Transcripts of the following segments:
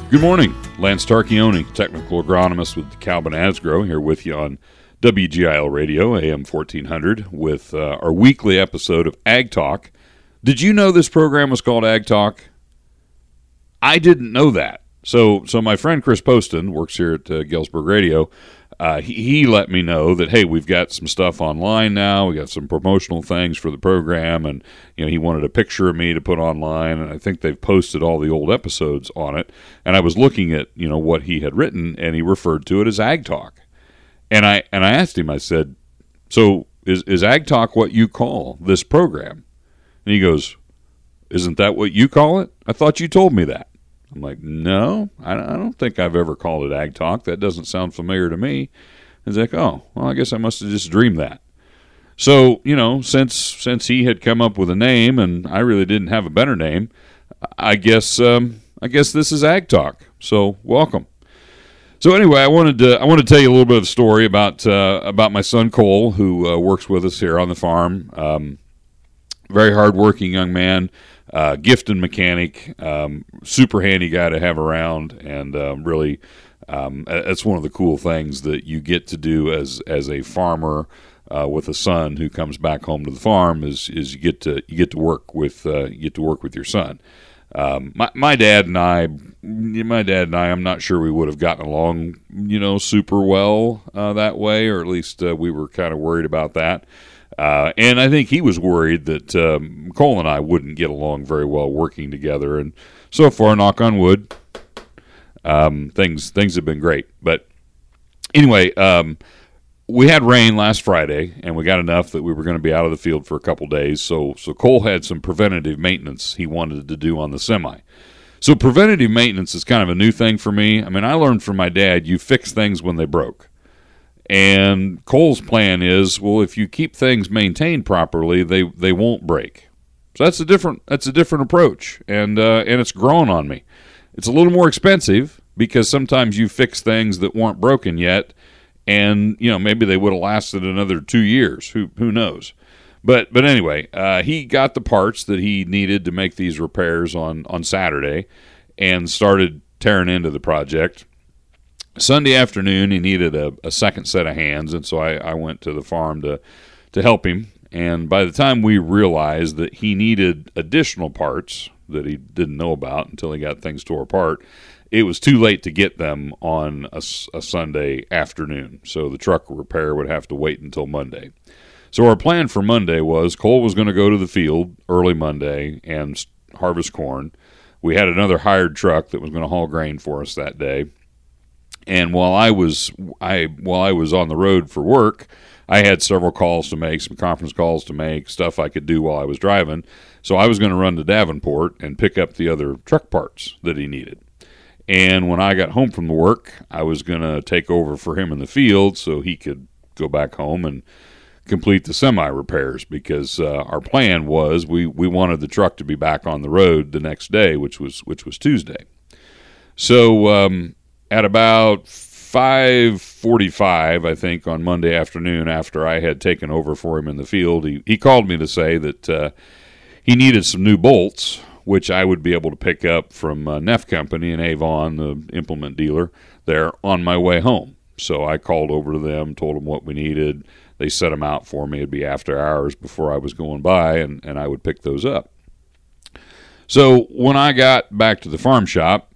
Good morning. Lance Tarchioni, technical agronomist with DeKalb Asgrow, here with you on WGIL Radio, AM 1400, with our weekly episode of Ag Talk. Did you know this program was called Ag Talk? I didn't know that. So my friend Chris Poston works here at Galesburg Radio. He let me know that, hey, we've got some stuff online now. We got some promotional things for the program, and he wanted a picture of me to put online, and I think they've posted all the old episodes on it. And I was looking at what he had written, and he referred to it as Ag Talk. And I asked him, I said, so is Ag Talk what you call this program? And he goes, isn't that what you call it? I thought you told me that. I'm like, no, I don't think I've ever called it Ag Talk. That doesn't sound familiar to me. He's like, oh, well, I guess I must have just dreamed that. So, since he had come up with a name and I really didn't have a better name, I guess this is Ag Talk. So, welcome. So anyway, I wanted to tell you a little bit of a story about my son Cole, who works with us here on the farm. Very hardworking young man. Gifted mechanic, super handy guy to have around, and really, that's one of the cool things that you get to do as a farmer with a son who comes back home to the farm is you get to work with your son. My dad and I, I'm not sure we would have gotten along, super well that way, or at least we were kind of worried about that. And I think he was worried that Cole and I wouldn't get along very well working together. And so far, knock on wood, things have been great. But anyway, we had rain last Friday, and we got enough that we were going to be out of the field for a couple days. So Cole had some preventative maintenance he wanted to do on the semi. So preventative maintenance is kind of a new thing for me. I mean, I learned from my dad, you fix things when they broke. And Cole's plan is, well, if you keep things maintained properly, they won't break. So that's a different approach, and it's grown on me. It's a little more expensive because sometimes you fix things that weren't broken yet, and maybe they would have lasted another 2 years. Who knows? But anyway, he got the parts that he needed to make these repairs on Saturday, and started tearing into the project. Sunday afternoon, he needed a second set of hands, and so I went to the farm to help him. And by the time we realized that he needed additional parts that he didn't know about until he got things tore apart, it was too late to get them on a Sunday afternoon. So the truck repair would have to wait until Monday. So our plan for Monday was Cole was going to go to the field early Monday and harvest corn. We had another hired truck that was going to haul grain for us that day. And while I was on the road for work, I had several calls to make, some conference calls to make, stuff I could do while I was driving. So I was going to run to Davenport and pick up the other truck parts that he needed. And when I got home from the work, I was going to take over for him in the field so he could go back home and complete the semi repairs, because our plan was we wanted the truck to be back on the road the next day, which was Tuesday. So at about 5:45, I think, on Monday afternoon, after I had taken over for him in the field, he called me to say that he needed some new bolts, which I would be able to pick up from Neff Company in Avon, the implement dealer there, on my way home. So I called over to them, told them what we needed. They set them out for me. It'd be after hours before I was going by, and I would pick those up. So when I got back to the farm shop,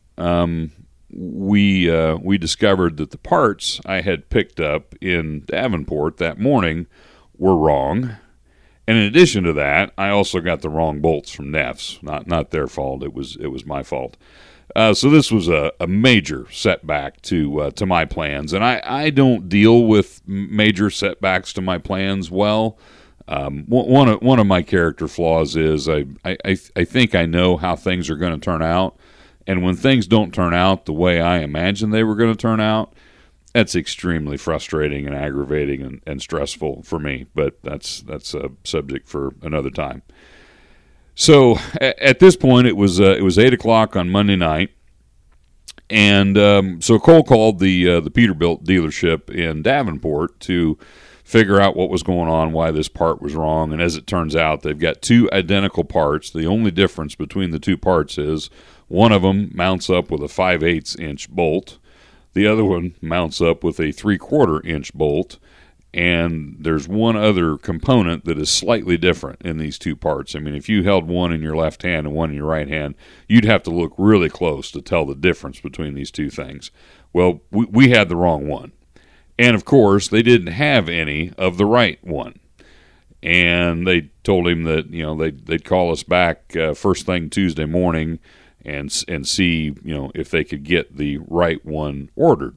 we discovered that the parts I had picked up in Davenport that morning were wrong. And in addition to that, I also got the wrong bolts from Neff's. Not their fault. It was my fault. So this was a major setback to my plans. And I don't deal with major setbacks to my plans well. One of my character flaws is I think I know how things are going to turn out. And when things don't turn out the way I imagined they were going to turn out, that's extremely frustrating and aggravating and stressful for me. But that's a subject for another time. So at this point, it was 8:00 on Monday night, and so Cole called the Peterbilt dealership in Davenport to figure out what was going on, why this part was wrong. And as it turns out, they've got two identical parts. The only difference between the two parts is One of them mounts up with a 5/8 inch bolt. The other one mounts up with a 3/4 inch bolt. And there's one other component that is slightly different in these two parts. I mean, if you held one in your left hand and one in your right hand, you'd have to look really close to tell the difference between these two things. Well, we had the wrong one. And, of course, they didn't have any of the right one. And they told him that, they'd call us back first thing Tuesday morning and see, if they could get the right one ordered.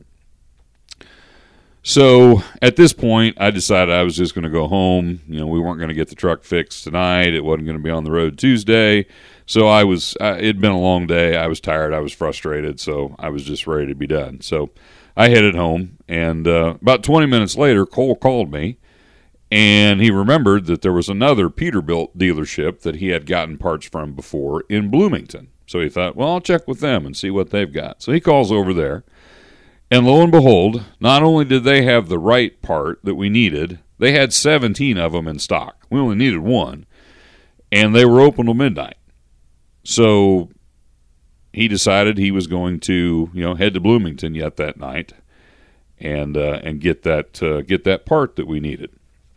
So at this point, I decided I was just going to go home. We weren't going to get the truck fixed tonight. It wasn't going to be on the road Tuesday. So it'd been a long day. I was tired. I was frustrated. So I was just ready to be done. So I headed home. And about 20 minutes later, Cole called me. And he remembered that there was another Peterbilt dealership that he had gotten parts from before in Bloomington. So he thought, well, I'll check with them and see what they've got. So he calls over there. And lo and behold, not only did they have the right part that we needed, they had 17 of them in stock. We only needed one, and they were open till midnight. So he decided he was going to, head to Bloomington yet that night, and get that part that we needed.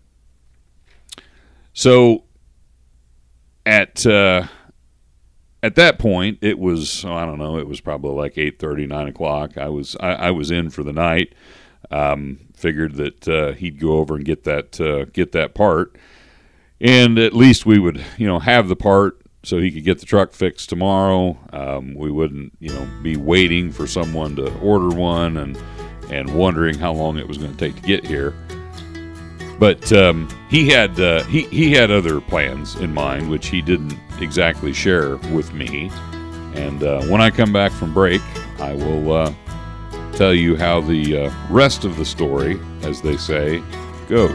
So at that point, it was, it was probably like 8:30, 9 o'clock. I was in for the night. Figured that he'd go over and get that part, and at least we would, have the part so he could get the truck fixed tomorrow. We wouldn't, be waiting for someone to order one and wondering how long it was going to take to get here. But he had other plans in mind, which he didn't exactly share with me. And when I come back from break, I will tell you how the rest of the story, as they say, goes.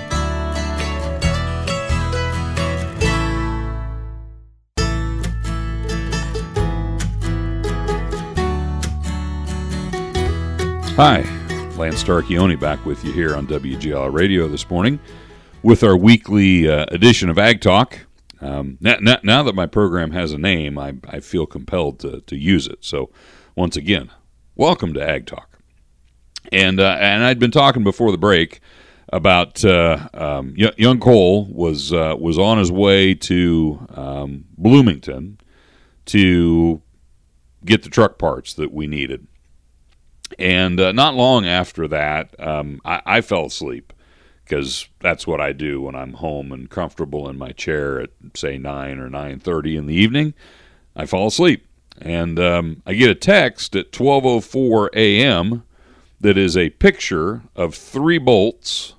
Hi. Lance Starchione back with you here on WGL Radio this morning with our weekly edition of Ag Talk. Now that my program has a name, I feel compelled to use it. So once again, welcome to Ag Talk. And I'd been talking before the break about young Cole was on his way to Bloomington to get the truck parts that we needed. And not long after that, I fell asleep because that's what I do when I'm home and comfortable in my chair at, say, 9 or 9:30 in the evening. I fall asleep. And I get a text at 12:04 a.m. that is a picture of 3 bolts,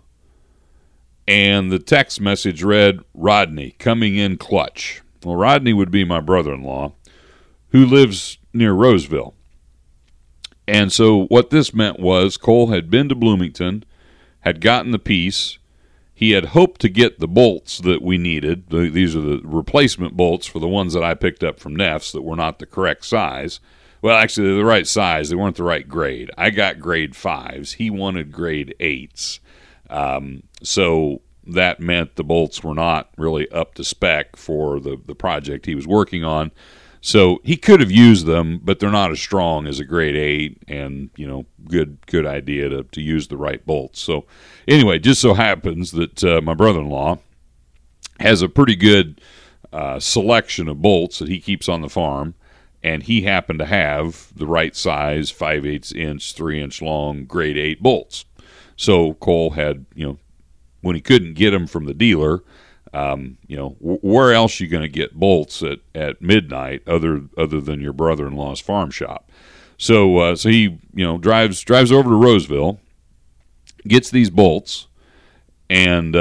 and the text message read, "Rodney, coming in clutch." Well, Rodney would be my brother-in-law, who lives near Roseville. And so what this meant was Cole had been to Bloomington, had gotten the piece. He had hoped to get the bolts that we needed. These are the replacement bolts for the ones that I picked up from Neff's that were not the correct size. Well, actually, they're the right size. They weren't the right grade. I got grade 5s. He wanted grade 8s. So that meant the bolts were not really up to spec for the project he was working on. So he could have used them, but they're not as strong as a grade 8, and good idea to use the right bolts. So anyway, just so happens that my brother-in-law has a pretty good selection of bolts that he keeps on the farm, and he happened to have the right size 5/8 inch, 3-inch long grade 8 bolts. So Cole had, when he couldn't get them from the dealer, where else are you going to get bolts at midnight other than your brother-in-law's farm shop? So he drives over to Roseville, gets these bolts, and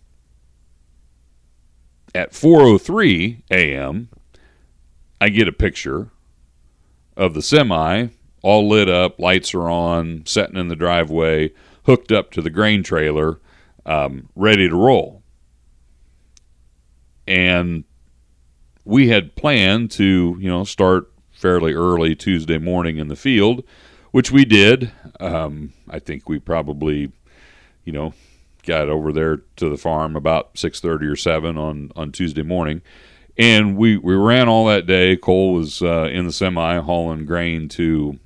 at 4:03 a.m. I get a picture of the semi all lit up, lights are on, sitting in the driveway, hooked up to the grain trailer, ready to roll. And we had planned to, start fairly early Tuesday morning in the field, which we did. I think we probably, got over there to the farm about 6:30 or 7 on Tuesday morning. And we ran all that day. Cole was in the semi hauling grain to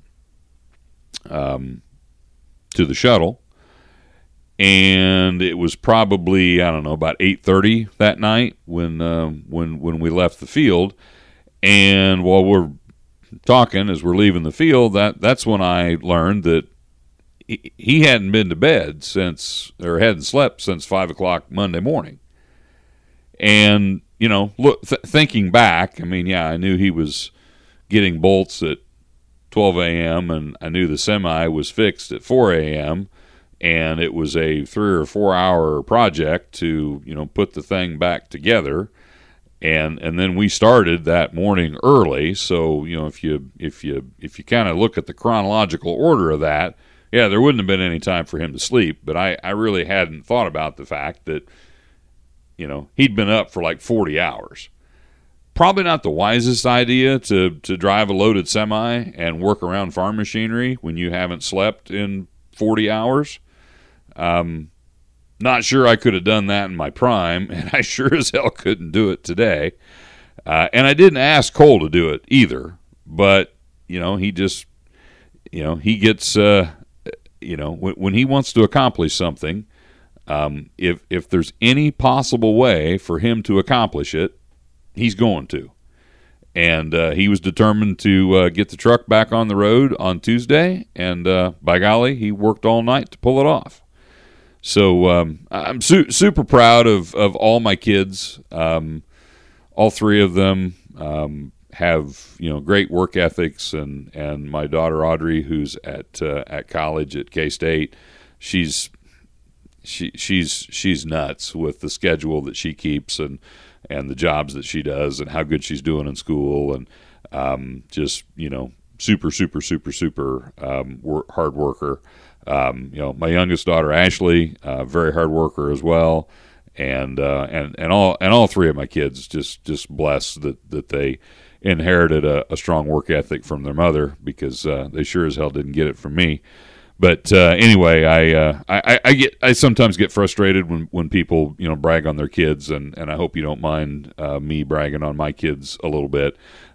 the shuttle. And it was probably, I don't know, about 8:30 that night when we left the field. And while we're talking as we're leaving the field, that's when I learned that he hadn't been to bed hadn't slept since 5 o'clock Monday morning. And, thinking back, I mean, yeah, I knew he was getting bolts at 12 a.m. and I knew the semi was fixed at 4 a.m. and it was a 3 or 4 hour project to, put the thing back together. And then we started that morning early. So, if you kind of look at the chronological order of that, yeah, there wouldn't have been any time for him to sleep. But I really hadn't thought about the fact that, he'd been up for like 40 hours. Probably not the wisest idea to drive a loaded semi and work around farm machinery when you haven't slept in 40 hours. Not sure I could have done that in my prime, and I sure as hell couldn't do it today. And I didn't ask Cole to do it either, but, he just, he gets, when he wants to accomplish something, if there's any possible way for him to accomplish it, he's going to. And he was determined to get the truck back on the road on Tuesday, and by golly, he worked all night to pull it off. So I'm super proud of all my kids. All three of them have great work ethics, and my daughter Audrey, who's at college at K-State, she's nuts with the schedule that she keeps and the jobs that she does and how good she's doing in school, and just super hard worker. My youngest daughter Ashley, very hard worker as well, and all three of my kids just blessed that they inherited a strong work ethic from their mother, because they sure as hell didn't get it from me. But anyway, I sometimes get frustrated when people brag on their kids, and I hope you don't mind me bragging on my kids a little bit.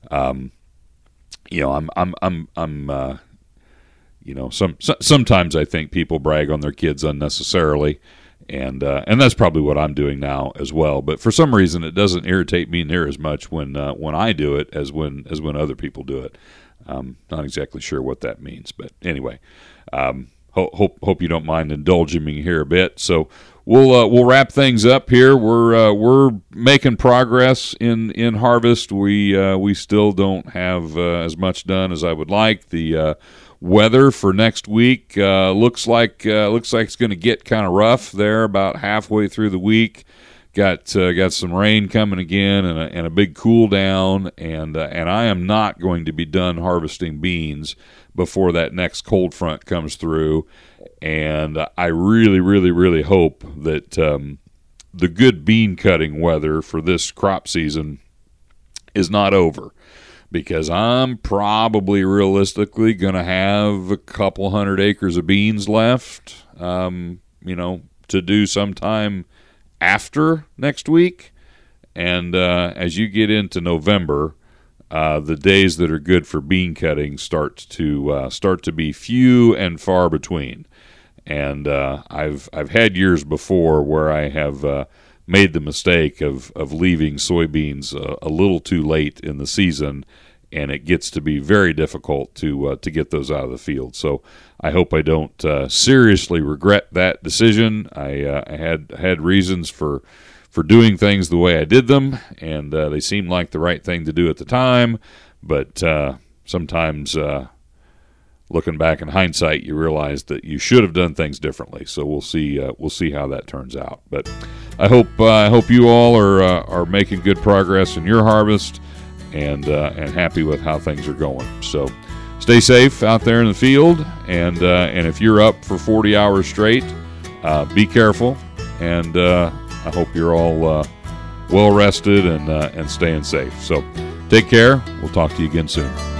Sometimes I think people brag on their kids unnecessarily, and that's probably what I'm doing now as well. But for some reason, it doesn't irritate me near as much when I do it as when other people do it. Not exactly sure what that means, but anyway, hope you don't mind indulging me here a bit. So we'll wrap things up here. We're making progress in harvest. We still don't have as much done as I would like. The weather for next week looks like it's going to get kind of rough there about halfway through the week. Got some rain coming again and a big cool down, and I am not going to be done harvesting beans before that next cold front comes through. And I really, really, really hope that the good bean cutting weather for this crop season is not over, because I'm probably realistically going to have a couple 100 acres of beans left, to do sometime after next week. And as you get into November, the days that are good for bean cutting start to be few and far between. And I've had years before where I have made the mistake of leaving soybeans a little too late in the season, and it gets to be very difficult to get those out of the field. So I hope I don't seriously regret that decision. I had reasons for doing things the way I did them, and they seemed like the right thing to do at the time. But sometimes, looking back in hindsight, you realize that you should have done things differently. So we'll see how that turns out. But I hope you all are making good progress in your harvest, and happy with how things are going. So stay safe out there in the field, and if you're up for 40 hours straight, be careful, and I hope you're all well rested and staying safe. So take care. We'll talk to you again soon.